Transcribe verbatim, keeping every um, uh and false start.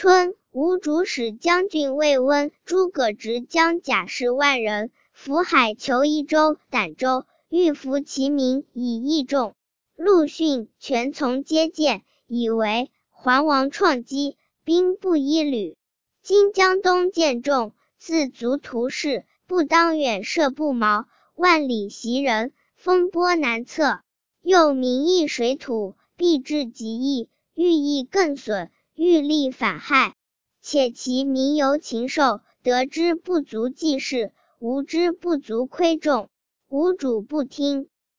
春，吴主使将军魏温、诸葛直将甲士万人伏海求益州、儋州，欲服其民以益众。陆逊、全从接见，以为桓王创基，兵不一旅。今江东见众，自足图示，不当远涉不毛，万里袭人，风波难测。又民易水土，必至极易，欲益更损，欲力反害。且其民由禽兽，得之不足济事，无之不足亏众。吴主不听。